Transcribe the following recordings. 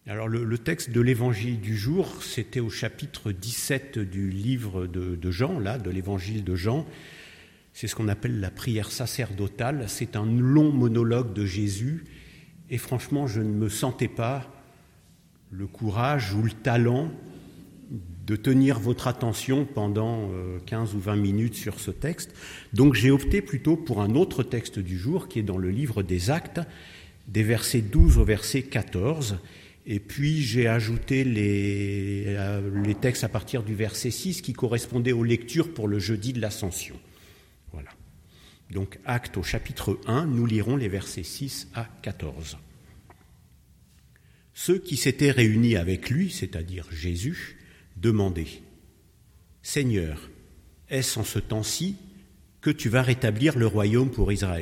Alors le texte de l'évangile du jour, c'était au chapitre 17 du livre de Jean, là, de l'évangile de Jean. C'est ce qu'on appelle la prière sacerdotale. C'est un long monologue de Jésus. Et franchement, je ne me sentais pas le courage ou le talent de tenir votre attention pendant 15 ou 20 minutes sur ce texte. Donc j'ai opté plutôt pour un autre texte du jour qui est dans le livre des Actes, des versets 12 au verset 14. Et puis j'ai ajouté les textes à partir du verset 6 qui correspondaient aux lectures pour le jeudi de l'Ascension. Voilà. Donc Actes au chapitre 1, nous lirons les versets 6 à 14. Ceux qui s'étaient réunis avec lui, c'est-à-dire Jésus, demandaient « Seigneur, est-ce en ce temps-ci que tu vas rétablir le royaume pour Israël ?»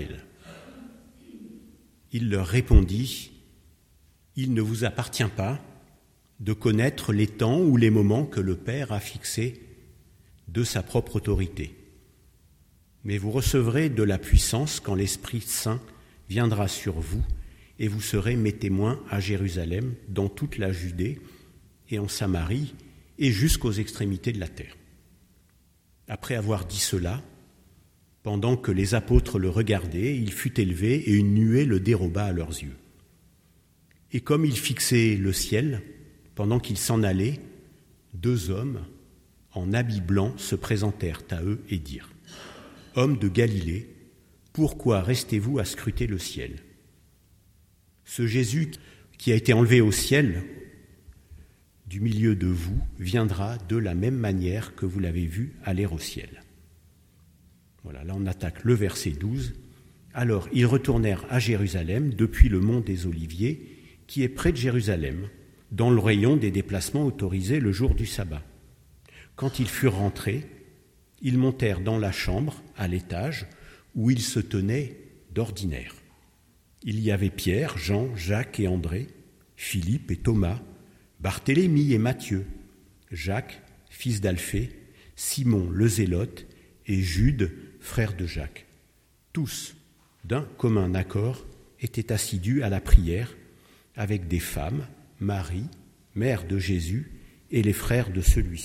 Il leur répondit « Il ne vous appartient pas de connaître les temps ou les moments que le Père a fixés de sa propre autorité. Mais vous recevrez de la puissance quand l'Esprit Saint viendra sur vous, et vous serez mes témoins à Jérusalem, dans toute la Judée et en Samarie, et jusqu'aux extrémités de la terre. » Après avoir dit cela, pendant que les apôtres le regardaient, il fut élevé et une nuée le déroba à leurs yeux. Et comme il fixait le ciel, pendant qu'il s'en allait, 2 hommes en habits blancs se présentèrent à eux et dirent « Hommes de Galilée, pourquoi restez-vous à scruter le ciel ? Ce Jésus qui a été enlevé au ciel du milieu de vous viendra de la même manière que vous l'avez vu aller au ciel. » Voilà, là on attaque le verset 12. « Alors ils retournèrent à Jérusalem depuis le mont des Oliviers, qui est près de Jérusalem, dans le rayon des déplacements autorisés le jour du sabbat. Quand ils furent rentrés, ils montèrent dans la chambre, à l'étage, où ils se tenaient d'ordinaire. Il y avait Pierre, Jean, Jacques et André, Philippe et Thomas, Barthélemy et Matthieu, Jacques, fils d'Alphée, Simon le Zélote et Jude, frère de Jacques. Tous, d'un commun accord, étaient assidus à la prière avec des femmes, Marie, mère de Jésus, et les frères de celui-ci. »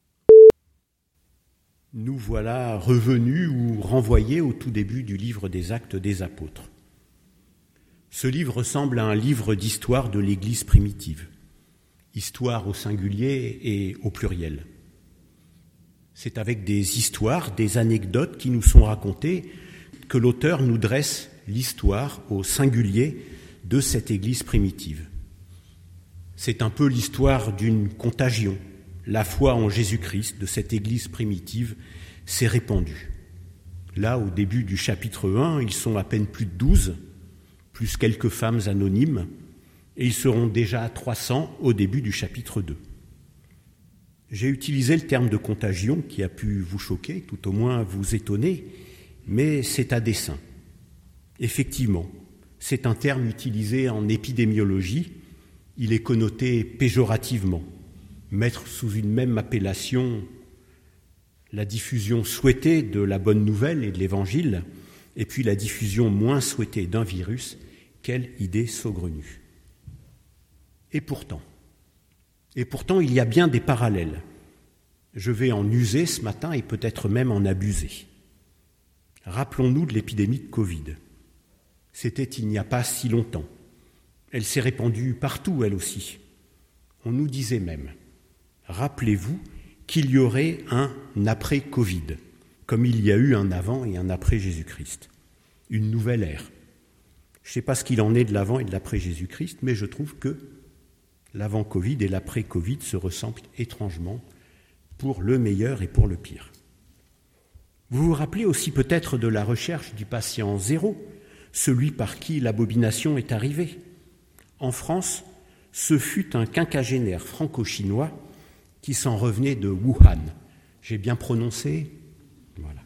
Nous voilà revenus ou renvoyés au tout début du livre des Actes des Apôtres. Ce livre ressemble à un livre d'histoire de l'Église primitive, histoire au singulier et au pluriel. C'est avec des histoires, des anecdotes qui nous sont racontées que l'auteur nous dresse l'histoire au singulier de cette Église primitive. C'est un peu l'histoire d'une contagion. La foi en Jésus-Christ de cette Église primitive s'est répandue. Là, au début du chapitre 1, ils sont à peine plus de 12, plus quelques femmes anonymes, et ils seront déjà à 300 au début du chapitre 2. J'ai utilisé le terme de contagion qui a pu vous choquer, tout au moins vous étonner, mais c'est à dessein. Effectivement, c'est un terme utilisé en épidémiologie, il est connoté péjorativement. Mettre sous une même appellation la diffusion souhaitée de la bonne nouvelle et de l'évangile, et puis la diffusion moins souhaitée d'un virus, quelle idée saugrenue. Et pourtant, il y a bien des parallèles. Je vais en user ce matin et peut-être même en abuser. Rappelons-nous de l'épidémie de Covid. C'était il n'y a pas si longtemps. Elle s'est répandue partout, elle aussi. On nous disait même, rappelez-vous qu'il y aurait un après-Covid, comme il y a eu un avant et un après Jésus-Christ. Une nouvelle ère. Je ne sais pas ce qu'il en est de l'avant et de l'après Jésus-Christ, mais je trouve que l'avant-Covid et l'après-Covid se ressemblent étrangement pour le meilleur et pour le pire. Vous vous rappelez aussi peut-être de la recherche du patient zéro, celui par qui l'abomination est arrivée. En France, ce fut un quinquagénaire franco-chinois qui s'en revenait de Wuhan. J'ai bien prononcé ? Voilà.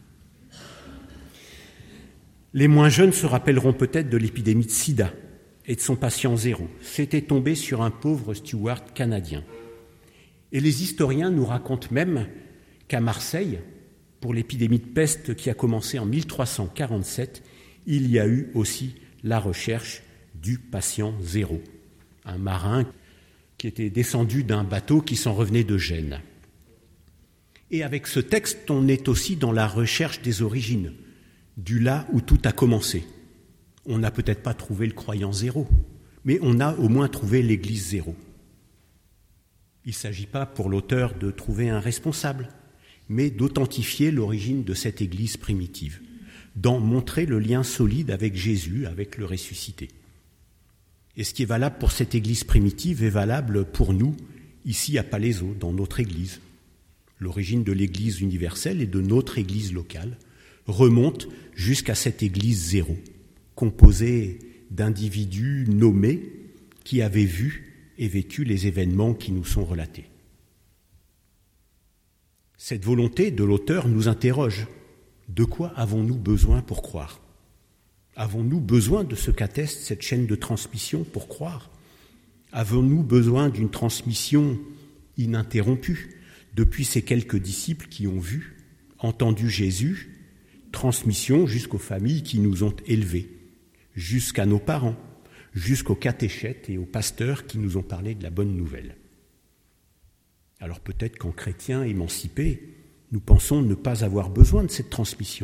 Les moins jeunes se rappelleront peut-être de l'épidémie de sida et de son patient zéro. C'était tombé sur un pauvre steward canadien. Et les historiens nous racontent même qu'à Marseille, pour l'épidémie de peste qui a commencé en 1347, il y a eu aussi la recherche du patient zéro, un marin qui était descendu d'un bateau qui s'en revenait de Gênes. Et avec ce texte, on est aussi dans la recherche des origines, du là où tout a commencé. On n'a peut-être pas trouvé le croyant zéro, mais on a au moins trouvé l'Église zéro. Il ne s'agit pas pour l'auteur de trouver un responsable, mais d'authentifier l'origine de cette Église primitive, d'en montrer le lien solide avec Jésus, avec le ressuscité. Et ce qui est valable pour cette Église primitive est valable pour nous, ici à Palaiseau, dans notre Église. L'origine de l'Église universelle et de notre Église locale remonte jusqu'à cette Église zéro, composée d'individus nommés qui avaient vu et vécu les événements qui nous sont relatés. Cette volonté de l'auteur nous interroge. De quoi avons-nous besoin pour croire ? Avons-nous besoin de ce qu'atteste cette chaîne de transmission pour croire ? Avons-nous besoin d'une transmission ininterrompue depuis ces quelques disciples qui ont vu, entendu Jésus, transmission jusqu'aux familles qui nous ont élevés, jusqu'à nos parents, jusqu'aux catéchètes et aux pasteurs qui nous ont parlé de la bonne nouvelle. Alors peut-être qu'en chrétiens émancipés, nous pensons ne pas avoir besoin de cette transmission.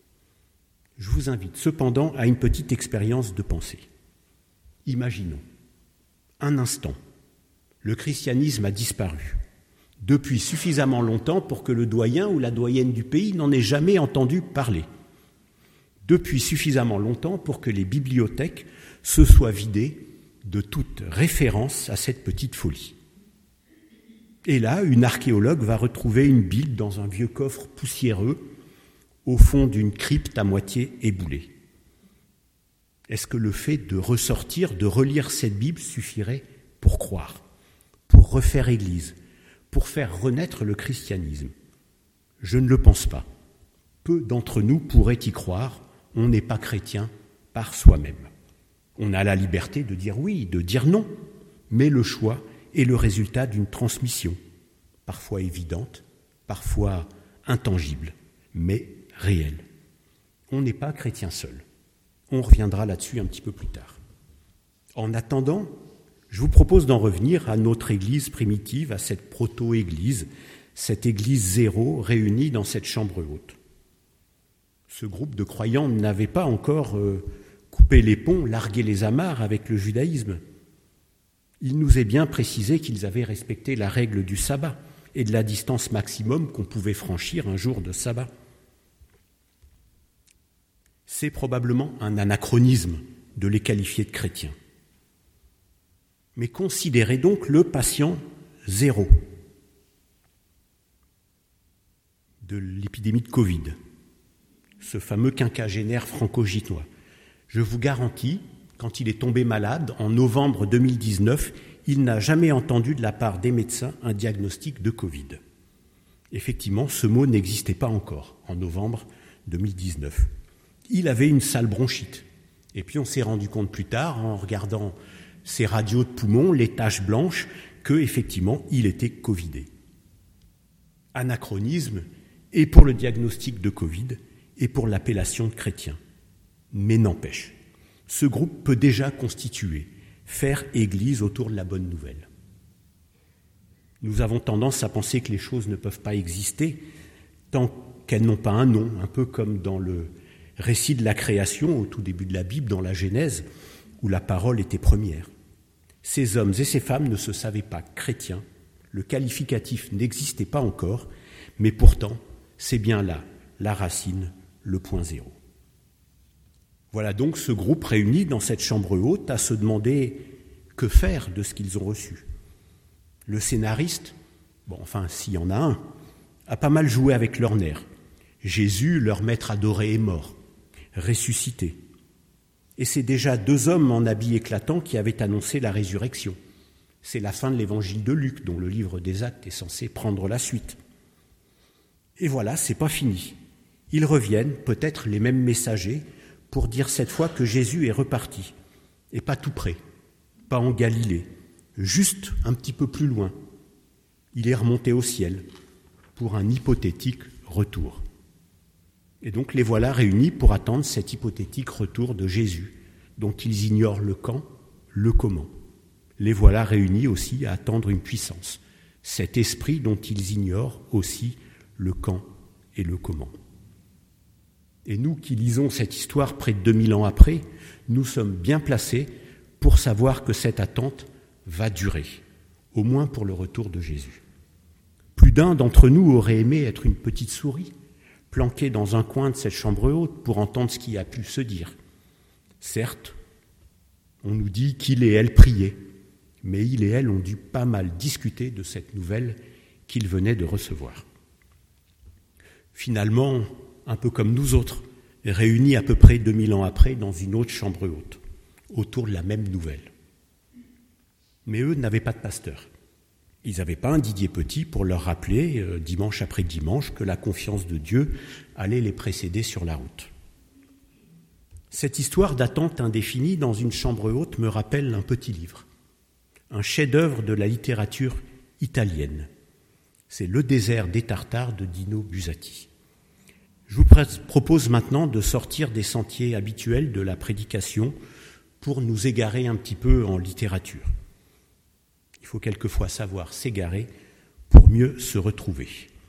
Je vous invite cependant à une petite expérience de pensée. Imaginons, un instant, le christianisme a disparu, depuis suffisamment longtemps pour que le doyen ou la doyenne du pays n'en ait jamais entendu parler, depuis suffisamment longtemps pour que les bibliothèques se soient vidées de toute référence à cette petite folie. Et là, une archéologue va retrouver une Bible dans un vieux coffre poussiéreux, au fond d'une crypte à moitié éboulée. Est-ce que le fait de ressortir, de relire cette Bible suffirait pour croire, pour refaire Église, pour faire renaître le christianisme ? Je ne le pense pas. Peu d'entre nous pourraient y croire. On n'est pas chrétien par soi-même. On a la liberté de dire oui, de dire non, mais le choix est le résultat d'une transmission, parfois évidente, parfois intangible, mais réelle. On n'est pas chrétien seul. On reviendra là-dessus un petit peu plus tard. En attendant, je vous propose d'en revenir à notre Église primitive, à cette proto-Église, cette Église zéro réunie dans cette chambre haute. Ce groupe de croyants n'avait pas encore coupé les ponts, largué les amarres avec le judaïsme. Il nous est bien précisé qu'ils avaient respecté la règle du sabbat et de la distance maximum qu'on pouvait franchir un jour de sabbat. C'est probablement un anachronisme de les qualifier de chrétiens. Mais considérez donc le patient zéro de l'épidémie de Covid, ce fameux quinquagénaire franco-gittois. Je vous garantis, quand il est tombé malade, en novembre 2019, il n'a jamais entendu de la part des médecins un diagnostic de Covid. Effectivement, ce mot n'existait pas encore en novembre 2019. Il avait une sale bronchite. Et puis on s'est rendu compte plus tard, en regardant ses radios de poumons, les taches blanches, qu'effectivement, il était covidé. Anachronisme, et pour le diagnostic de Covid, et pour l'appellation de chrétien. Mais n'empêche, ce groupe peut déjà constituer, faire Église autour de la bonne nouvelle. Nous avons tendance à penser que les choses ne peuvent pas exister tant qu'elles n'ont pas un nom, un peu comme dans le récit de la création au tout début de la Bible, dans la Genèse, où la parole était première. Ces hommes et ces femmes ne se savaient pas chrétiens, le qualificatif n'existait pas encore, mais pourtant, c'est bien là la racine, le point zéro. Voilà donc ce groupe réuni dans cette chambre haute à se demander que faire de ce qu'ils ont reçu. Le scénariste, s'il y en a un, a pas mal joué avec leurs nerfs. Jésus, leur maître adoré, est mort, ressuscité. Et c'est déjà 2 hommes en habits éclatants qui avaient annoncé la résurrection. C'est la fin de l'évangile de Luc, dont le livre des Actes est censé prendre la suite. Et voilà, c'est pas fini. Ils reviennent, peut-être les mêmes messagers, pour dire cette fois que Jésus est reparti, et pas tout près, pas en Galilée, juste un petit peu plus loin. Il est remonté au ciel pour un hypothétique retour. Et donc les voilà réunis pour attendre cet hypothétique retour de Jésus, dont ils ignorent le quand, le comment. les voilà réunis aussi à attendre une puissance, cet esprit dont ils ignorent aussi le quand et le comment. Et nous qui lisons cette histoire près de 2000 ans après, nous sommes bien placés pour savoir que cette attente va durer, au moins pour le retour de Jésus. Plus d'un d'entre nous aurait aimé être une petite souris, planquée dans un coin de cette chambre haute pour entendre ce qui a pu se dire. Certes, on nous dit qu'il et elle priaient, mais il et elle ont dû pas mal discuter de cette nouvelle qu'ils venaient de recevoir. Finalement, un peu comme nous autres, réunis à peu près 2000 ans après dans une autre chambre haute, autour de la même nouvelle. Mais eux n'avaient pas de pasteur. Ils n'avaient pas un Didier Petit pour leur rappeler, dimanche après dimanche, que la confiance de Dieu allait les précéder sur la route. Cette histoire d'attente indéfinie dans une chambre haute me rappelle un petit livre, un chef-d'œuvre de la littérature italienne. C'est Le désert des Tartares de Dino Buzzati. Je vous propose maintenant de sortir des sentiers habituels de la prédication pour nous égarer un petit peu en littérature. Il faut quelquefois savoir s'égarer pour mieux se retrouver.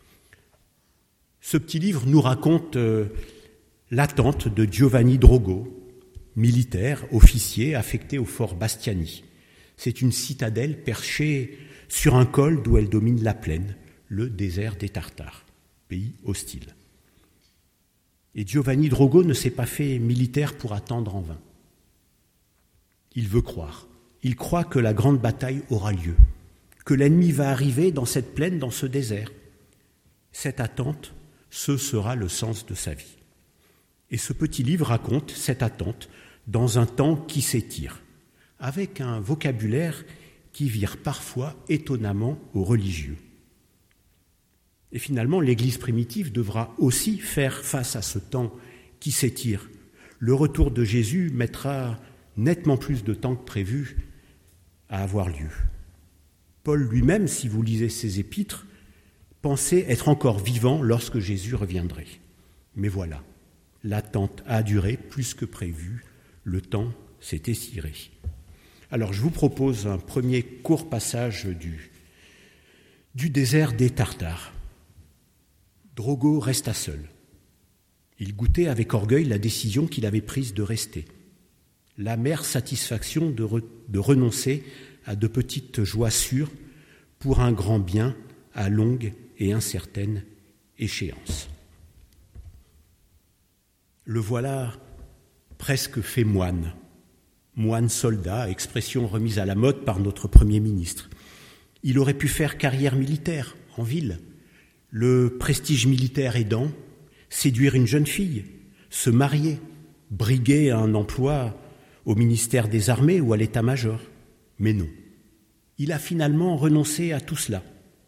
Ce petit livre nous raconte l'attente de Giovanni Drogo, militaire, officier affecté au fort Bastiani. C'est une citadelle perchée sur un col d'où elle domine la plaine, le désert des Tartares, pays hostile. Et Giovanni Drogo ne s'est pas fait militaire pour attendre en vain. Il veut croire. Il croit que la grande bataille aura lieu, que l'ennemi va arriver dans cette plaine, dans ce désert. Cette attente, ce sera le sens de sa vie. Et ce petit livre raconte cette attente dans un temps qui s'étire, avec un vocabulaire qui vire parfois étonnamment aux religieux. Et finalement, l'Église primitive devra aussi faire face à ce temps qui s'étire. Le retour de Jésus mettra nettement plus de temps que prévu à avoir lieu. Paul lui-même, si vous lisez ses épîtres, pensait être encore vivant lorsque Jésus reviendrait. Mais voilà, l'attente a duré plus que prévu, le temps s'est étiré. Alors je vous propose un premier court passage du désert des Tartares. Drogo resta seul. Il goûtait avec orgueil la décision qu'il avait prise de rester. L'amère satisfaction de renoncer à de petites joies sûres pour un grand bien à longue et incertaine échéance. Le voilà presque fait moine soldat, expression remise à la mode par notre Premier ministre. Il aurait pu faire carrière militaire en ville, le prestige militaire aidant, séduire une jeune fille, se marier, briguer un emploi au ministère des Armées ou à l'état-major. Mais non, il a finalement renoncé à tout cela.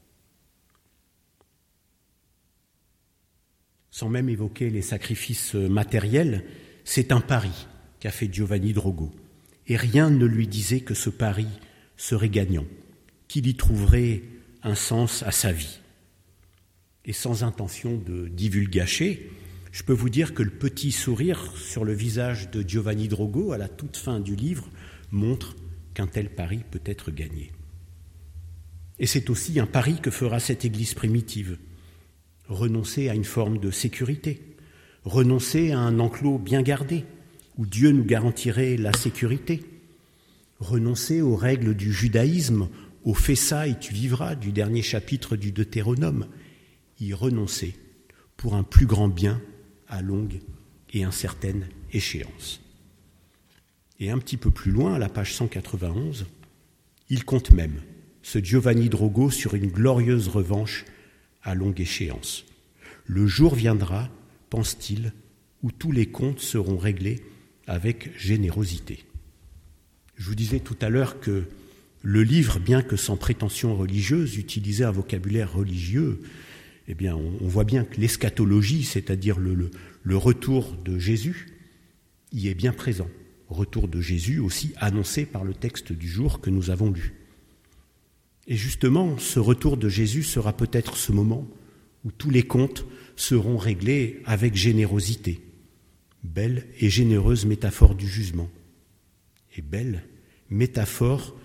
Sans même évoquer les sacrifices matériels, c'est un pari qu'a fait Giovanni Drogo. Et rien ne lui disait que ce pari serait gagnant, qu'il y trouverait un sens à sa vie. Et sans intention de divulgacher, je peux vous dire que le petit sourire sur le visage de Giovanni Drogo à la toute fin du livre montre qu'un tel pari peut être gagné. Et c'est aussi un pari que fera cette Église primitive. Renoncer à une forme de sécurité, renoncer à un enclos bien gardé, où Dieu nous garantirait la sécurité, renoncer aux règles du judaïsme, au « fais ça et tu vivras » du dernier chapitre du Deutéronome, y renoncer pour un plus grand bien à longue et incertaine échéance. Et un petit peu plus loin, à la page 191, il compte même, ce Giovanni Drogo, sur une glorieuse revanche à longue échéance. Le jour viendra, pense-t-il, où tous les comptes seront réglés avec générosité. Je vous disais tout à l'heure que le livre, bien que sans prétention religieuse, utilisait un vocabulaire religieux. Eh bien, on voit bien que l'eschatologie, c'est-à-dire le retour de Jésus, y est bien présent. Retour de Jésus aussi annoncé par le texte du jour que nous avons lu. Et justement, ce retour de Jésus sera peut-être ce moment où tous les comptes seront réglés avec générosité. Belle et généreuse métaphore du jugement. Et belle métaphore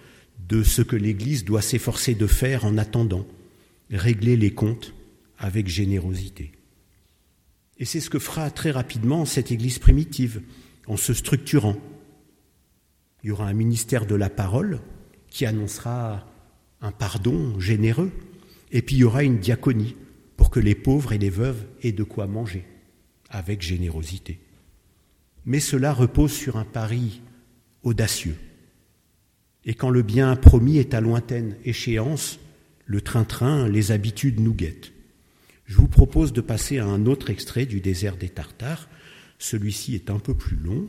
de ce que l'Église doit s'efforcer de faire en attendant, régler les comptes avec générosité. Et c'est ce que fera très rapidement cette Église primitive, en se structurant. Il y aura un ministère de la parole qui annoncera un pardon généreux, et puis il y aura une diaconie pour que les pauvres et les veuves aient de quoi manger, avec générosité. Mais cela repose sur un pari audacieux. Et quand le bien promis est à lointaine échéance, le train-train, les habitudes nous guettent. Je vous propose de passer à un autre extrait du désert des Tartares. Celui-ci est un peu plus long.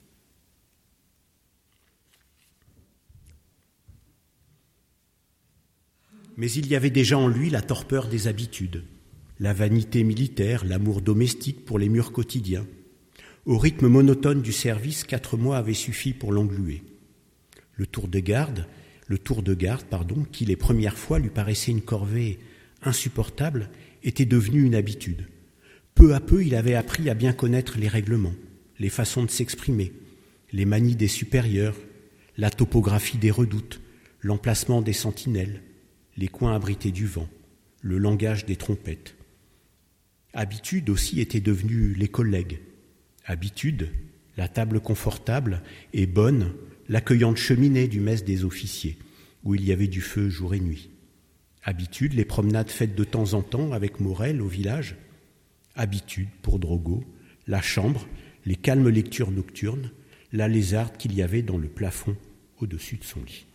Mais il y avait déjà en lui la torpeur des habitudes, la vanité militaire, l'amour domestique pour les murs quotidiens. Au rythme monotone du service, 4 mois avaient suffi pour l'engluer. Le tour de garde, qui les premières fois lui paraissait une corvée insupportable, était devenu une habitude. Peu à peu, il avait appris à bien connaître les règlements, les façons de s'exprimer, les manies des supérieurs, la topographie des redoutes, l'emplacement des sentinelles, les coins abrités du vent, le langage des trompettes. Habitude aussi étaient devenus les collègues. Habitude, la table confortable et bonne, l'accueillante cheminée du mess des officiers, où il y avait du feu jour et nuit. Habitude, les promenades faites de temps en temps avec Morel au village. Habitude, pour Drogo, la chambre, les calmes lectures nocturnes, la lézarde qu'il y avait dans le plafond au-dessus de son lit.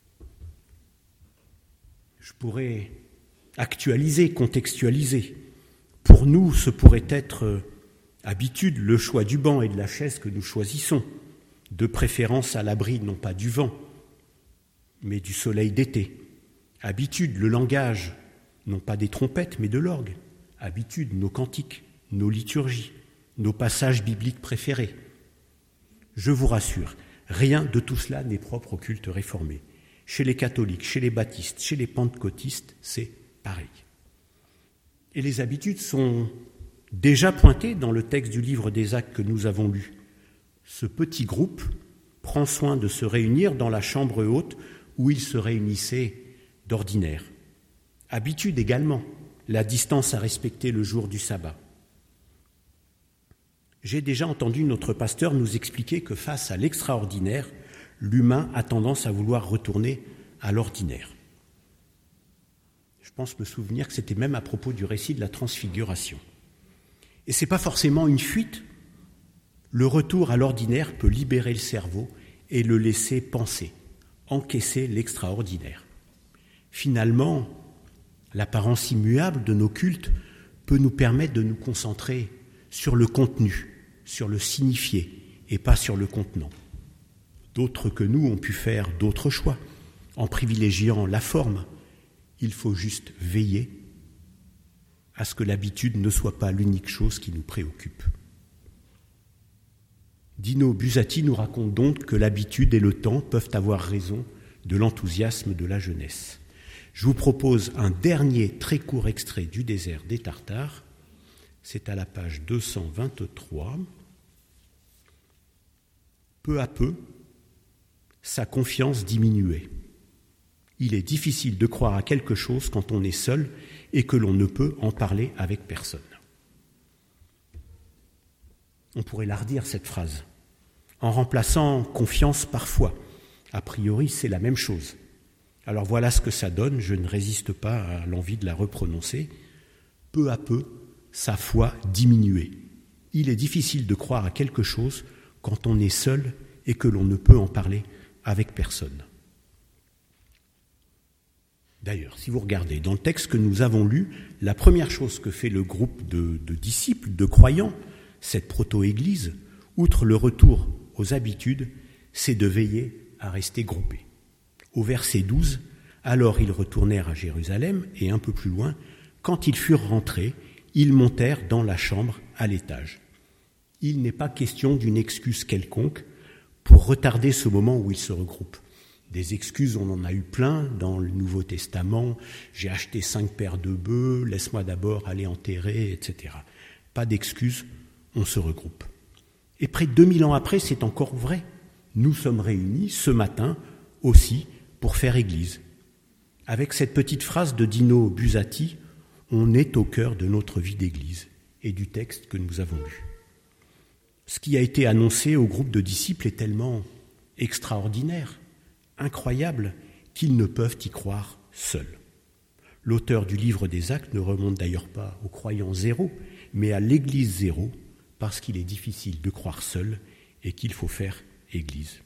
Je pourrais actualiser, contextualiser. Pour nous, ce pourrait être habitude, le choix du banc et de la chaise que nous choisissons, de préférence à l'abri non pas du vent, mais du soleil d'été. Habitude, le langage, non pas des trompettes, mais de l'orgue. Habitude, nos cantiques, nos liturgies, nos passages bibliques préférés. Je vous rassure, rien de tout cela n'est propre au culte réformé. Chez les catholiques, chez les baptistes, chez les pentecôtistes, c'est pareil. Et les habitudes sont déjà pointées dans le texte du livre des Actes que nous avons lu. Ce petit groupe prend soin de se réunir dans la chambre haute où ils se réunissaient d'ordinaire. Habitude également, la distance à respecter le jour du sabbat. J'ai déjà entendu notre pasteur nous expliquer que face à l'extraordinaire, l'humain a tendance à vouloir retourner à l'ordinaire. Je pense me souvenir que c'était même à propos du récit de la transfiguration. Et ce n'est pas forcément une fuite. Le retour à l'ordinaire peut libérer le cerveau et le laisser penser, encaisser l'extraordinaire. Finalement, l'apparence immuable de nos cultes peut nous permettre de nous concentrer sur le contenu, sur le signifié et pas sur le contenant. D'autres que nous ont pu faire d'autres choix en privilégiant la forme. Il faut juste veiller à ce que l'habitude ne soit pas l'unique chose qui nous préoccupe. Dino Buzzati nous raconte donc que l'habitude et le temps peuvent avoir raison de l'enthousiasme de la jeunesse. Je vous propose un dernier très court extrait du désert des Tartares. C'est à la page 223. Peu à peu, sa confiance diminuait. Il est difficile de croire à quelque chose quand on est seul et que l'on ne peut en parler avec personne. On pourrait la redire, cette phrase, en remplaçant confiance par foi. A priori, c'est la même chose. Alors voilà ce que ça donne, je ne résiste pas à l'envie de la reprononcer. Peu à peu, sa foi diminuait. Il est difficile de croire à quelque chose quand on est seul et que l'on ne peut en parler avec personne. D'ailleurs, si vous regardez dans le texte que nous avons lu, la première chose que fait le groupe de disciples, de croyants, cette proto-église, outre le retour aux habitudes, c'est de veiller à rester groupés. Au verset 12, « Alors ils retournèrent à Jérusalem, et un peu plus loin, quand ils furent rentrés, ils montèrent dans la chambre à l'étage. » Il n'est pas question d'une excuse quelconque pour retarder ce moment où ils se regroupent. Des excuses, on en a eu plein dans le Nouveau Testament. J'ai acheté 5 paires de bœufs, laisse-moi d'abord aller enterrer, etc. Pas d'excuses, on se regroupe. Et près de 2000 ans après, c'est encore vrai. Nous sommes réunis ce matin aussi pour faire Église. Avec cette petite phrase de Dino Buzzati, on est au cœur de notre vie d'Église et du texte que nous avons lu. Ce qui a été annoncé au groupe de disciples est tellement extraordinaire, incroyable, qu'ils ne peuvent y croire seuls. L'auteur du livre des Actes ne remonte d'ailleurs pas aux croyants zéro, mais à l'Église zéro, parce qu'il est difficile de croire seul et qu'il faut faire Église.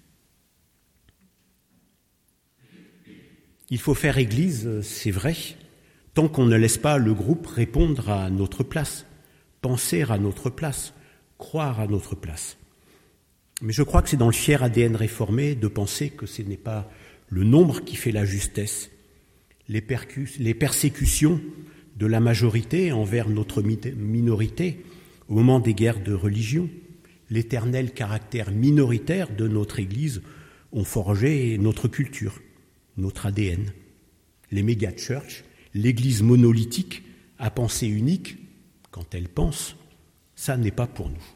Il faut faire Église, c'est vrai, tant qu'on ne laisse pas le groupe répondre à notre place, penser à notre place, croire à notre place. Mais je crois que c'est dans le fier ADN réformé de penser que ce n'est pas le nombre qui fait la justesse. Les persécutions de la majorité envers notre minorité au moment des guerres de religion, l'éternel caractère minoritaire de notre Église ont forgé notre culture, notre ADN. Les méga-churches, l'Église monolithique à pensée unique, quand elle pense, ça n'est pas pour nous.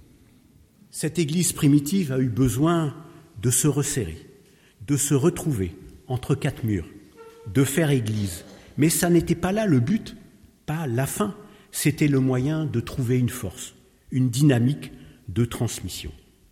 Cette Église primitive a eu besoin de se resserrer, de se retrouver entre quatre murs, de faire Église. Mais ça n'était pas là le but, pas la fin. C'était le moyen de trouver une force, une dynamique de transmission.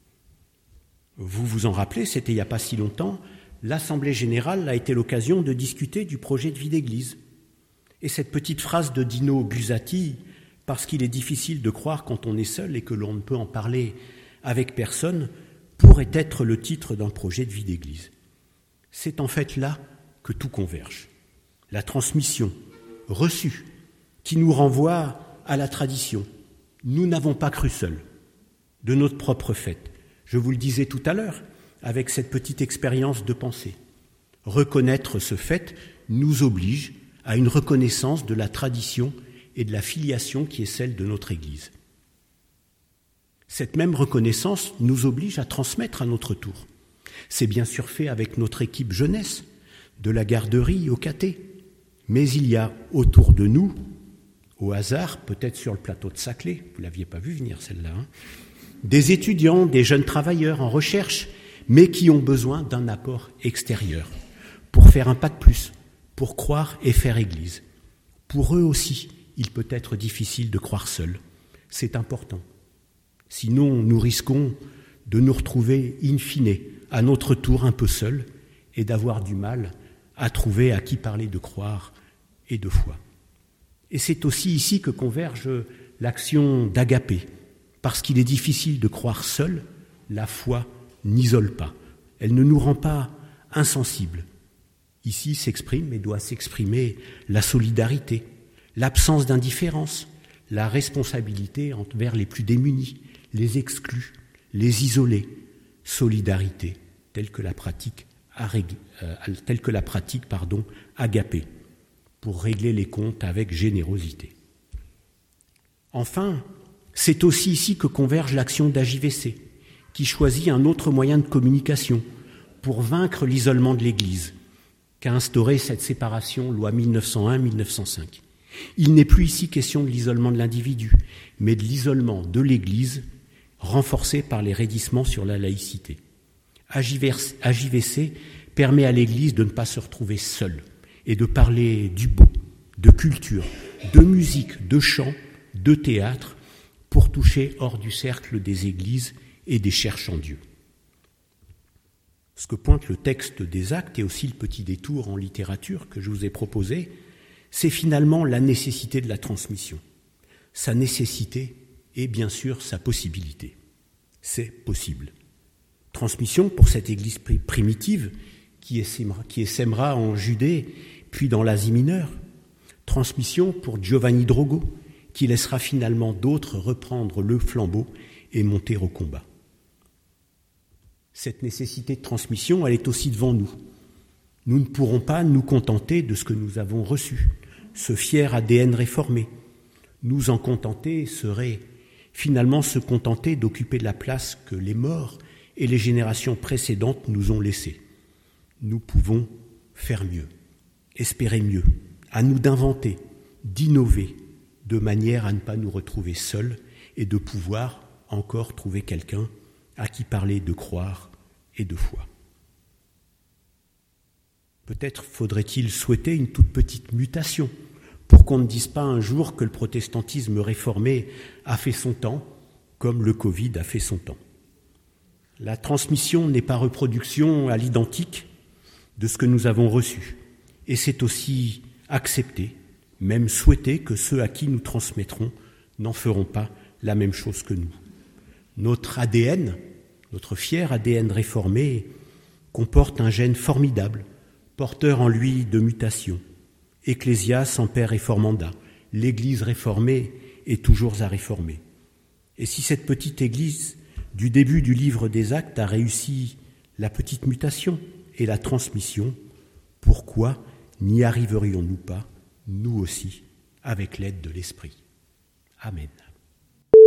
Vous vous en rappelez, c'était il n'y a pas si longtemps, l'Assemblée générale a été l'occasion de discuter du projet de vie d'Église. Et cette petite phrase de Dino Buzzati, parce qu'il est difficile de croire quand on est seul et que l'on ne peut en parler avec personne, pourrait être le titre d'un projet de vie d'Église. C'est en fait là que tout converge. La transmission reçue qui nous renvoie à la tradition. Nous n'avons pas cru seuls, de notre propre fait. Je vous le disais tout à l'heure, avec cette petite expérience de pensée. Reconnaître ce fait nous oblige à une reconnaissance de la tradition et de la filiation qui est celle de notre Église. Cette même reconnaissance nous oblige à transmettre à notre tour. C'est bien sûr fait avec notre équipe jeunesse, de la garderie au caté, mais il y a autour de nous, au hasard, peut-être sur le plateau de Saclay, vous ne l'aviez pas vu venir celle-là, des étudiants, des jeunes travailleurs en recherche, mais qui ont besoin d'un apport extérieur pour faire un pas de plus, pour croire et faire Église. Pour eux aussi, il peut être difficile de croire seul. C'est important. Sinon, nous risquons de nous retrouver in fine, à notre tour un peu seuls, et d'avoir du mal à trouver à qui parler de croire et de foi. Et c'est aussi ici que converge l'action d'Agapé, parce qu'il est difficile de croire seul, la foi n'isole pas. Elle ne nous rend pas insensibles. Ici s'exprime et doit s'exprimer la solidarité, l'absence d'indifférence, la responsabilité envers les plus démunis, les exclus, les isolés, solidarité telle que la pratique Agapé, pour régler les comptes avec générosité. Enfin, c'est aussi ici que converge l'action d'AJVC, qui choisit un autre moyen de communication pour vaincre l'isolement de l'Église, qu'a instauré cette séparation, loi 1901-1905. Il n'est plus ici question de l'isolement de l'individu, mais de l'isolement de l'Église, renforcé par les raidissements sur la laïcité. AJVC permet à l'Église de ne pas se retrouver seule et de parler du beau, de culture, de musique, de chant, de théâtre, pour toucher hors du cercle des églises et des cherchants Dieu. Ce que pointe le texte des Actes et aussi le petit détour en littérature que je vous ai proposé, c'est finalement la nécessité de la transmission. Sa nécessité et bien sûr sa possibilité. C'est possible. Transmission pour cette Église primitive qui essaimera en Judée puis dans l'Asie mineure. Transmission pour Giovanni Drogo qui laissera finalement d'autres reprendre le flambeau et monter au combat. Cette nécessité de transmission, elle est aussi devant nous. Nous ne pourrons pas nous contenter de ce que nous avons reçu, ce fier ADN réformé. Nous en contenter serait finalement se contenter d'occuper la place que les morts et les générations précédentes nous ont laissée. Nous pouvons faire mieux, espérer mieux, à nous d'inventer, d'innover, de manière à ne pas nous retrouver seuls et de pouvoir encore trouver quelqu'un à qui parler de croire et de foi. Peut-être faudrait-il souhaiter une toute petite mutation pour qu'on ne dise pas un jour que le protestantisme réformé a fait son temps, comme le Covid a fait son temps. La transmission n'est pas reproduction à l'identique de ce que nous avons reçu, et c'est aussi accepter, même souhaiter que ceux à qui nous transmettrons n'en feront pas la même chose que nous. Notre ADN, notre fier ADN réformé, comporte un gène formidable, porteur en lui de mutation. Ecclesia semper reformanda, l'Église réformée est toujours à réformer. Et si cette petite Église, du début du livre des Actes, a réussi la petite mutation et la transmission, pourquoi n'y arriverions-nous pas, nous aussi, avec l'aide de l'Esprit ? Amen.